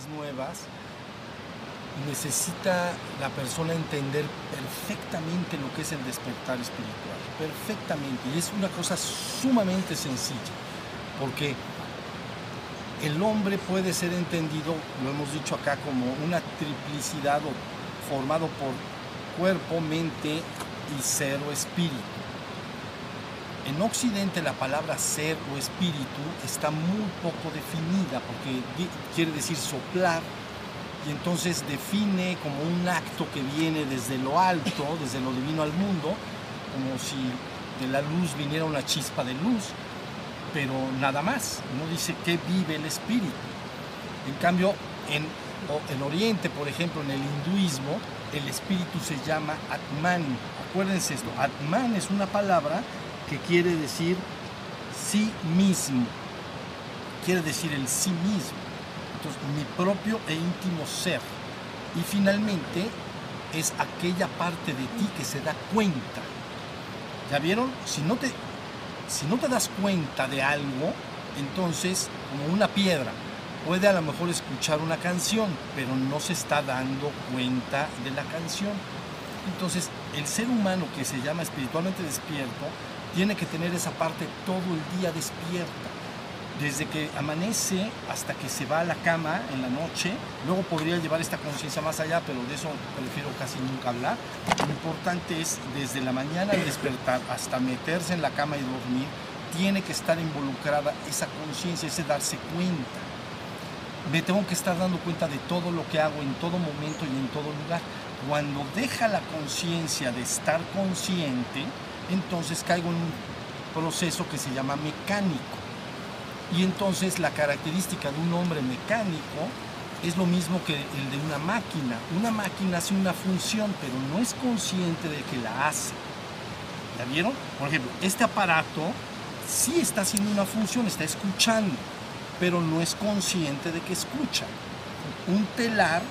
nuevas, necesita la persona entender perfectamente lo que es el despertar espiritual, perfectamente, y es una cosa sumamente sencilla, porque el hombre puede ser entendido, lo hemos dicho acá, como una triplicidad formado por cuerpo, mente y ser o espíritu. En Occidente la palabra ser o espíritu está muy poco definida, porque quiere decir soplar, y entonces define como un acto que viene desde lo alto, desde lo divino al mundo, como si de la luz viniera una chispa de luz, pero nada más, no dice qué vive el espíritu. En cambio, en Oriente, por ejemplo, en el hinduismo, el espíritu se llama Atman. Acuérdense esto, Atman es una palabra que quiere decir sí mismo, quiere decir el sí mismo. Entonces, mi propio e íntimo ser. Y finalmente, es aquella parte de ti que se da cuenta. ¿Ya vieron? Si no te das cuenta de algo, entonces, como una piedra, puede a lo mejor escuchar una canción, pero no se está dando cuenta de la canción. Entonces, el ser humano que se llama espiritualmente despierto, tiene que tener esa parte todo el día despierta. Desde que amanece hasta que se va a la cama en la noche. Luego podría llevar esta conciencia más allá, pero de eso prefiero casi nunca hablar. Lo importante es, desde la mañana al despertar hasta meterse en la cama y dormir, tiene que estar involucrada esa conciencia, ese darse cuenta. Me tengo que estar dando cuenta de todo lo que hago en todo momento y en todo lugar. Cuando deja la conciencia de estar consciente, entonces caigo en un proceso que se llama mecánico. Y entonces la característica de un hombre mecánico es lo mismo que el de una máquina. Una máquina hace una función, pero no es consciente de que la hace. ¿Ya vieron? Por ejemplo, este aparato sí está haciendo una función, está escuchando, pero no es consciente de que escucha. Un telar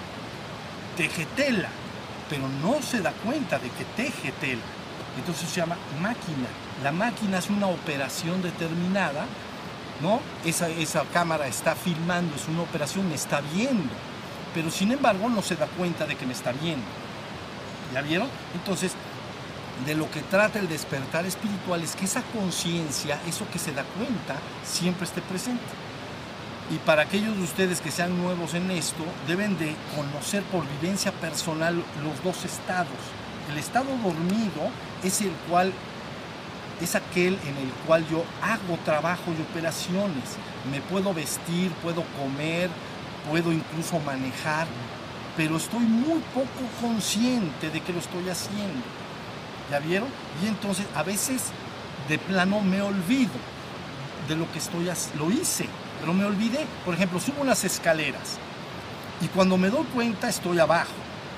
teje tela, pero no se da cuenta de que teje tela. Entonces se llama máquina. La máquina hace una operación determinada, ¿no? Esa cámara está filmando, es una operación, me está viendo, pero sin embargo no se da cuenta de que me está viendo. ¿Ya vieron? Entonces, de lo que trata el despertar espiritual es que esa conciencia, eso que se da cuenta, siempre esté presente. Y para aquellos de ustedes que sean nuevos en esto, deben de conocer por vivencia personal los dos estados. El estado dormido es aquel en el cual yo hago trabajo y operaciones. Me puedo vestir, puedo comer, puedo incluso manejar, pero estoy muy poco consciente de que lo estoy haciendo. ¿Ya vieron? Y entonces a veces de plano me olvido de lo que lo hice, pero me olvidé. Por ejemplo, subo unas escaleras y cuando me doy cuenta estoy abajo.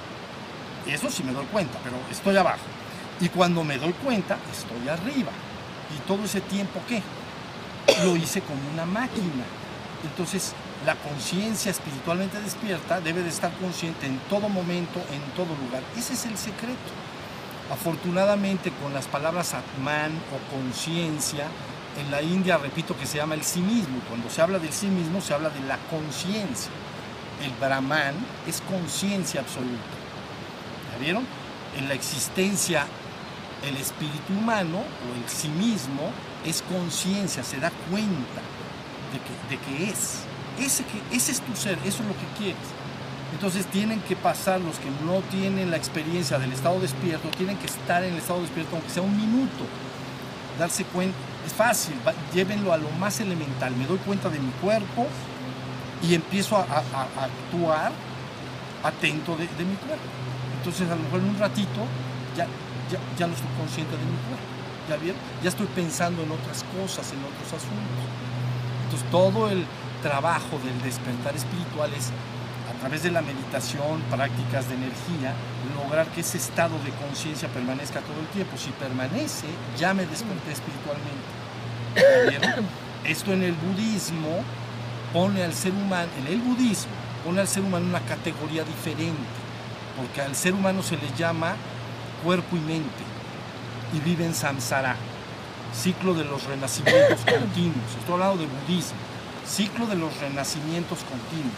Eso sí me doy cuenta, pero estoy abajo. Y cuando me doy cuenta, estoy arriba. Y todo ese tiempo, ¿qué? Lo hice como una máquina. Entonces, la conciencia espiritualmente despierta debe de estar consciente en todo momento, en todo lugar. Ese es el secreto. Afortunadamente, con las palabras Atman o conciencia, en la India, repito, que se llama el sí mismo. Cuando se habla del sí mismo, se habla de la conciencia. El Brahman es conciencia absoluta. ¿Ya vieron? En la existencia, el espíritu humano o el sí mismo es conciencia, se da cuenta de que es. Ese es tu ser, eso es lo que quieres. Entonces tienen que pasar los que no tienen la experiencia del estado despierto, tienen que estar en el estado despierto aunque sea un minuto, darse cuenta. Es fácil, llévenlo a lo más elemental. Me doy cuenta de mi cuerpo y empiezo a actuar atento de mi cuerpo. Entonces a lo mejor en un ratito ya no estoy consciente de mi cuerpo. ¿Ya vieron? Ya estoy pensando en otras cosas, en otros asuntos. Entonces todo el trabajo del despertar espiritual es, a través de la meditación, prácticas de energía, lograr que ese estado de conciencia permanezca todo el tiempo. Si permanece, ya me desperté espiritualmente. ¿Vieron? Esto en el budismo pone al ser humano, en el budismo, pone al ser humano en una categoría diferente, porque al ser humano se le llama cuerpo y mente, y vive en samsara, ciclo de los renacimientos continuos. Estoy hablando de budismo, ciclo de los renacimientos continuos.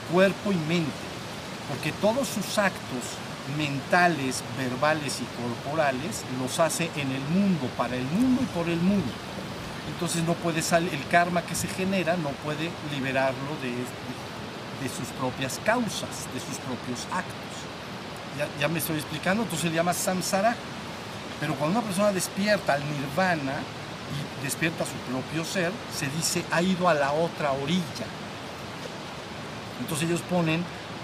cuerpo y mente, porque todos sus actos mentales, verbales y corporales los hace en el mundo, para el mundo y por el mundo. Entonces no puede salir, el karma que se genera no puede liberarlo de sus propias causas, de sus propios actos. Ya me estoy explicando, entonces se llama samsara. Pero cuando una persona despierta al nirvana y despierta su propio ser, se dice ha ido a la otra orilla. Entonces ellos ponen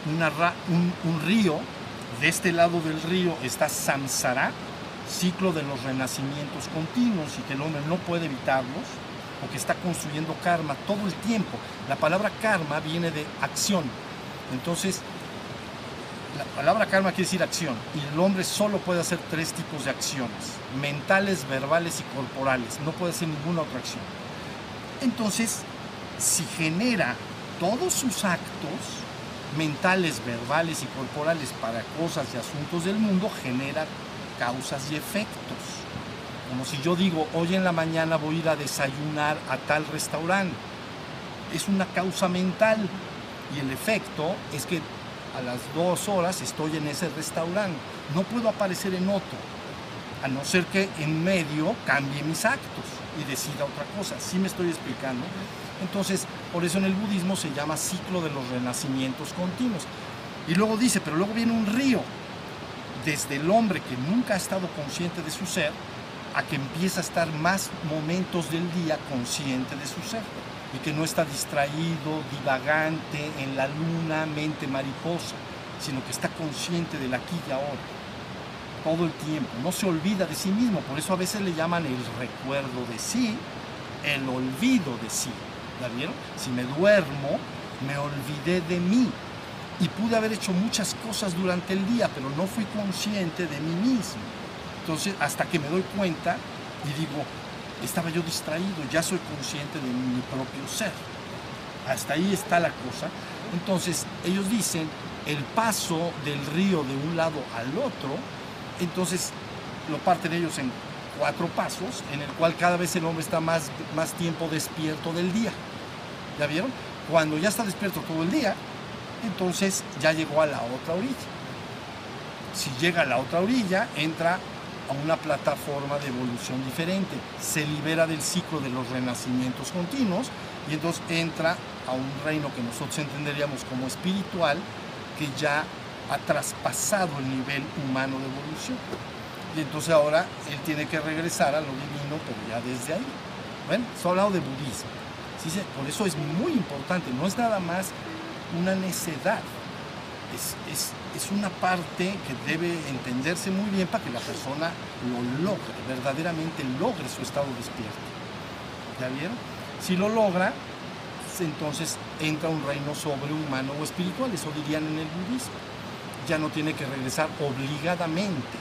un río. De este lado del río está samsara, ciclo de los renacimientos continuos, y que el hombre no puede evitarlos porque está construyendo karma todo el tiempo. La palabra karma viene de acción. Entonces, la palabra karma quiere decir acción, y el hombre solo puede hacer 3 tipos de acciones: mentales, verbales y corporales. No puede hacer ninguna otra acción. Entonces, si genera todos sus actos mentales, verbales y corporales para cosas y asuntos del mundo, genera causas y efectos. Como si yo digo, hoy en la mañana voy a ir a desayunar a tal restaurante. Es una causa mental, y el efecto es que a las 2 horas estoy en ese restaurante. No puedo aparecer en otro, a no ser que en medio cambie mis actos y decida otra cosa. ¿Sí me estoy explicando? Entonces, por eso en el budismo se llama ciclo de los renacimientos continuos. Y luego dice, pero luego viene un río, desde el hombre que nunca ha estado consciente de su ser, a que empieza a estar más momentos del día consciente de su ser, y que no está distraído, divagante, en la luna, mente mariposa, sino que está consciente del aquí y ahora, todo el tiempo. No se olvida de sí mismo, por eso a veces le llaman el recuerdo de sí, el olvido de sí. ¿Ya vieron? Si me duermo, me olvidé de mí, y pude haber hecho muchas cosas durante el día, pero no fui consciente de mí mismo. Entonces, hasta que me doy cuenta y digo, estaba yo distraído, ya soy consciente de mi propio ser. Hasta ahí está la cosa. Entonces, ellos dicen, el paso del río de un lado al otro, entonces lo parten ellos en 4 pasos, en el cual cada vez el hombre está más tiempo despierto del día. ¿Ya vieron? Cuando ya está despierto todo el día, entonces ya llegó a la otra orilla. Si llega a la otra orilla, entra a una plataforma de evolución diferente, se libera del ciclo de los renacimientos continuos, y entonces entra a un reino que nosotros entenderíamos como espiritual, que ya ha traspasado el nivel humano de evolución. Y entonces ahora él tiene que regresar a lo divino, pero ya desde ahí. Bueno, se ha hablado de budismo. ¿Sí? Por eso es muy importante, no es nada más una necedad, es una parte que debe entenderse muy bien para que la persona lo logre, verdaderamente logre su estado despierto. ¿Ya vieron? Si lo logra, entonces entra a un reino sobrehumano o espiritual, eso dirían en el budismo. Ya no tiene que regresar obligadamente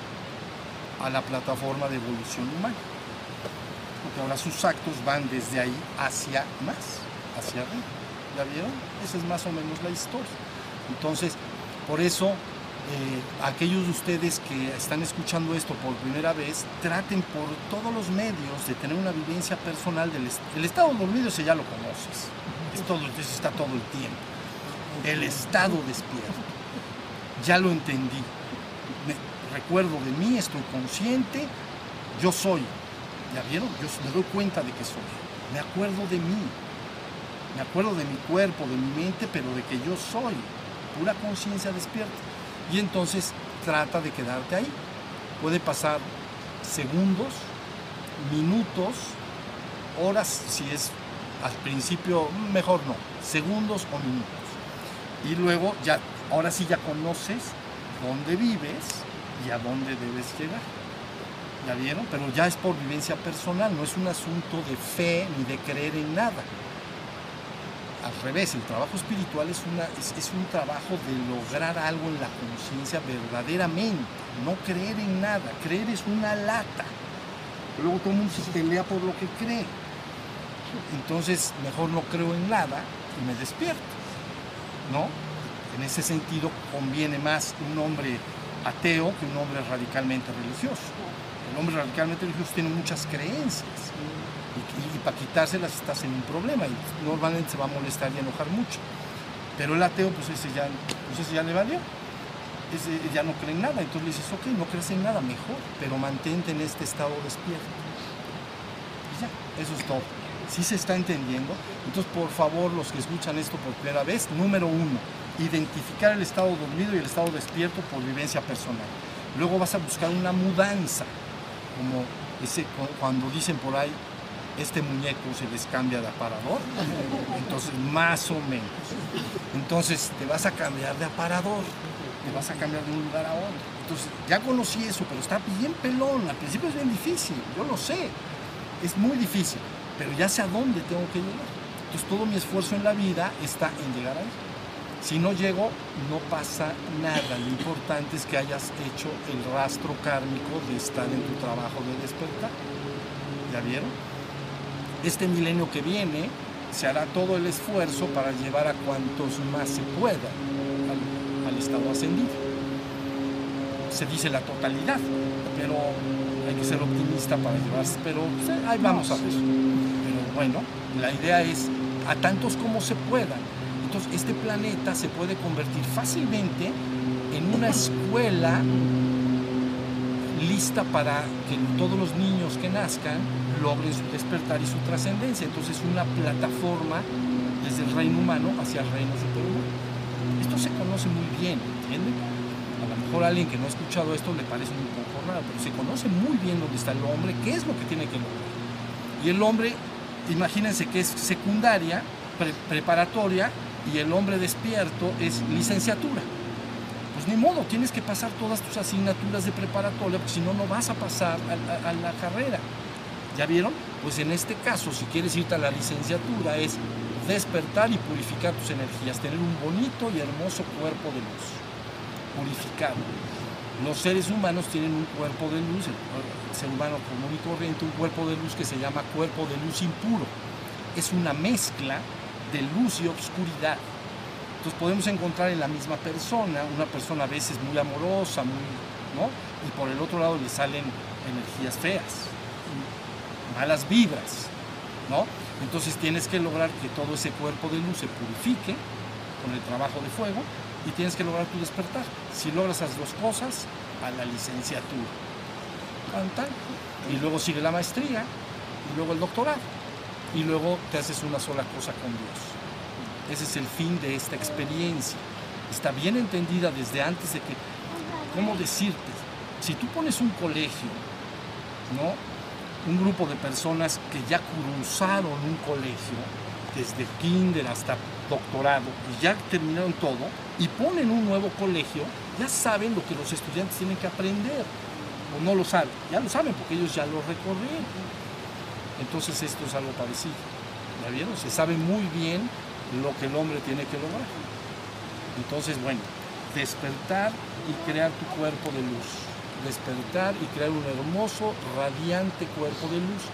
a la plataforma de evolución humana, porque ahora sus actos van desde ahí hacia más, hacia arriba. ¿Ya vieron? Esa es más o menos la historia. Entonces, por eso, aquellos de ustedes que están escuchando esto por primera vez, traten por todos los medios de tener una vivencia personal el estado dormido, ese ya lo conoces, eso está todo el tiempo. El estado despierto, ya lo entendí. Recuerdo de mí, estoy consciente, yo soy. ¿Ya vieron? Yo me doy cuenta de que soy. Me acuerdo de mí. Me acuerdo de mi cuerpo, de mi mente, pero de que yo soy. Pura conciencia despierta. Y entonces trata de quedarte ahí. Puede pasar segundos, minutos, horas, si es al principio, mejor no, segundos o minutos. Y luego ya, ahora sí ya conoces dónde vives y a dónde debes llegar. ¿Ya vieron? Pero ya es por vivencia personal, no es un asunto de fe ni de creer en nada. Al revés, el trabajo espiritual es un trabajo de lograr algo en la conciencia verdaderamente, no creer en nada. Creer es una lata. Luego todo el mundo se pelea por lo que cree. Entonces, mejor no creo en nada y me despierto, ¿no? En ese sentido, conviene más un hombre ateo que un hombre radicalmente religioso. El hombre radicalmente religioso tiene muchas creencias. Y para quitárselas estás en un problema y normalmente se va a molestar y enojar mucho. Pero el ateo, pues ese ya le valió. Ese ya no cree en nada. Entonces le dices, ok, no crees en nada, mejor, pero mantente en este estado despierto. Y ya, eso es todo. ¿Sí se está entendiendo? Entonces, por favor, los que escuchan esto por primera vez, número 1, identificar el estado dormido y el estado despierto por vivencia personal. Luego vas a buscar una mudanza, como cuando dicen por ahí, este muñeco se les cambia de aparador, entonces más o menos. Entonces te vas a cambiar de aparador, te vas a cambiar de un lugar a otro. Entonces ya conocí eso, pero está bien pelón, al principio es bien difícil, yo lo sé, es muy difícil, pero ya sé a dónde tengo que llegar. Entonces todo mi esfuerzo en la vida está en llegar ahí. Si no llego, no pasa nada. Lo importante es que hayas hecho el rastro kármico de estar en tu trabajo de despertar. ¿Ya vieron? Este milenio que viene se hará todo el esfuerzo para llevar a cuantos más se pueda al estado ascendido. Se dice la totalidad, pero hay que ser optimista para llevarse. Pero pues, ahí vamos a ver. Pero bueno, la idea es a tantos como se puedan. Entonces, este planeta se puede convertir fácilmente en una escuela lista para que todos los niños que nazcan logren su despertar y su trascendencia. Entonces, es una plataforma desde el reino humano hacia el reino superhumano. Esto se conoce muy bien, ¿entienden? A lo mejor a alguien que no ha escuchado esto le parece un poco raro, pero se conoce muy bien dónde está el hombre, qué es lo que tiene que lograr. Y el hombre, imagínense que es secundaria, preparatoria, y el hombre despierto es licenciatura. Pues ni modo, tienes que pasar todas tus asignaturas de preparatoria, porque si no, no vas a pasar a la carrera. ¿Ya vieron? Pues en este caso, si quieres irte a la licenciatura, es despertar y purificar tus energías, tener un bonito y hermoso cuerpo de luz, purificado. Los seres humanos tienen un cuerpo de luz, el ser humano común y corriente, un cuerpo de luz que se llama cuerpo de luz impuro. Es una mezcla de luz y obscuridad. Entonces podemos encontrar en la misma persona, una persona a veces muy amorosa, ¿no? Y por el otro lado le salen energías feas, malas vibras, ¿no? Entonces tienes que lograr que todo ese cuerpo de luz se purifique con el trabajo de fuego y tienes que lograr tu despertar. Si logras esas dos cosas, a la licenciatura. Y luego sigue la maestría, y luego el doctorado. Y luego te haces una sola cosa con Dios. Ese es el fin de esta experiencia. Está bien entendida desde antes de que, ¿cómo decirte? Si tú pones un colegio, ¿no? Un grupo de personas que ya cursaron un colegio, desde kinder hasta doctorado, y ya terminaron todo, y ponen un nuevo colegio, ya saben lo que los estudiantes tienen que aprender. O no lo saben, ya lo saben porque ellos ya lo recorrieron. Entonces esto es algo parecido, ¿ya vieron? Se sabe muy bien lo que el hombre tiene que lograr. Entonces, bueno, despertar y crear tu cuerpo de luz. Despertar y crear un hermoso, radiante cuerpo de luz.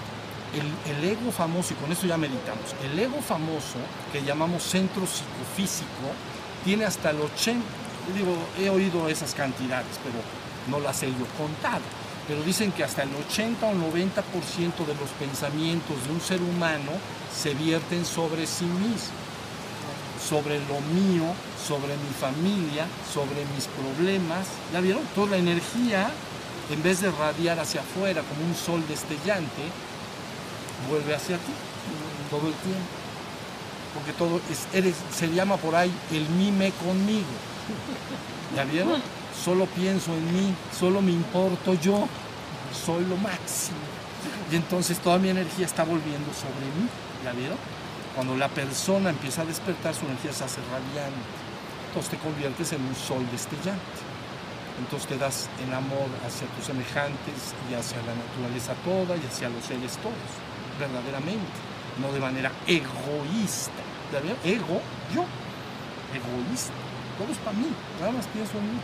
El ego famoso, y con esto ya meditamos, el ego famoso, que llamamos centro psicofísico, tiene hasta el 80, digo, he oído esas cantidades, pero no las he yo contado. Pero dicen que hasta el 80 o 90% de los pensamientos de un ser humano se vierten sobre sí mismo, sobre lo mío, sobre mi familia, sobre mis problemas. ¿Ya vieron? Toda la energía, en vez de radiar hacia afuera como un sol destellante, vuelve hacia ti todo el tiempo. Porque todo se llama por ahí el mime conmigo. ¿Ya vieron? Solo pienso en mí, solo me importo yo, soy lo máximo. Y entonces toda mi energía está volviendo sobre mí, ¿ya vieron? Cuando la persona empieza a despertar, su energía se hace radiante. Entonces te conviertes en un sol destellante. Entonces te das en amor hacia tus semejantes y hacia la naturaleza toda y hacia los seres todos, verdaderamente, no de manera egoísta. ¿Ya vieron? Ego, yo, egoísta. Todo es para mí, nada más pienso en mí.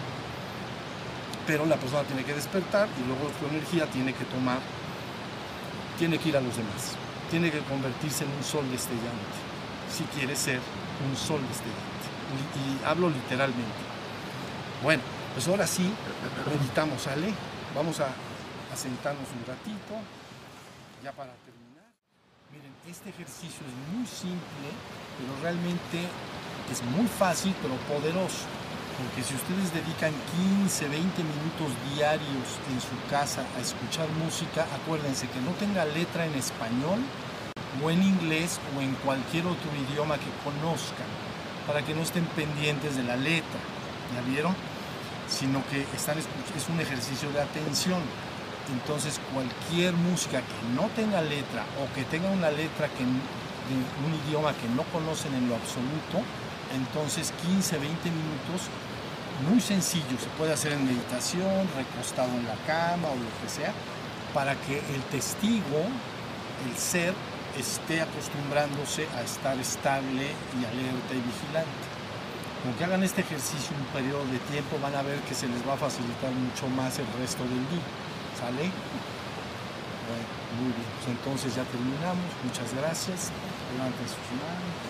Pero la persona tiene que despertar y luego su energía tiene que ir a los demás. Tiene que convertirse en un sol destellante, si quiere ser un sol destellante. Y hablo literalmente. Bueno, pues ahora sí, meditamos, ¿sale? Vamos a sentarnos un ratito, ya para terminar. Miren, este ejercicio es muy simple, pero realmente es muy fácil pero poderoso, porque si ustedes dedican 15, 20 minutos diarios en su casa a escuchar música, acuérdense que no tenga letra en español o en inglés o en cualquier otro idioma que conozcan, para que no estén pendientes de la letra, ¿ya vieron? Sino que es un ejercicio de atención. Entonces cualquier música que no tenga letra o que tenga una letra de un idioma que no conocen en lo absoluto, entonces 15, 20 minutos, muy sencillo, se puede hacer en meditación, recostado en la cama o lo que sea, para que el testigo, el ser, esté acostumbrándose a estar estable y alerta y vigilante. Con que hagan este ejercicio un periodo de tiempo, van a ver que se les va a facilitar mucho más el resto del día. ¿Sale? Bueno, muy bien. Pues entonces ya terminamos. Muchas gracias. Levanten sus manos.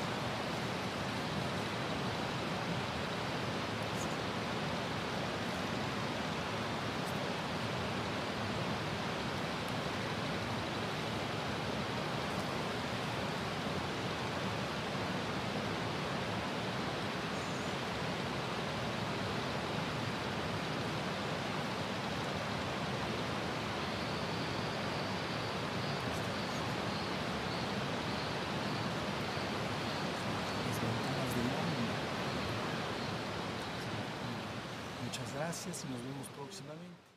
Muchas gracias y nos vemos próximamente.